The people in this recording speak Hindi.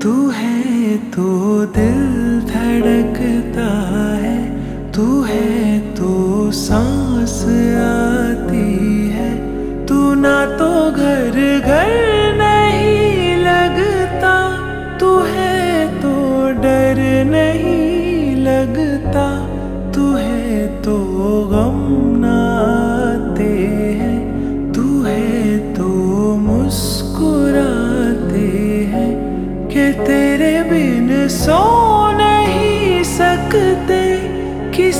तू है तो दिल धड़कता है, तू है तो सांस आती है। तू ना तो घर घर नहीं लगता, तू है तो डर नहीं लगता। तू है तो गम ना आते हैं, तू है तो मुस्कुराते हैं कि तेरे बिन सो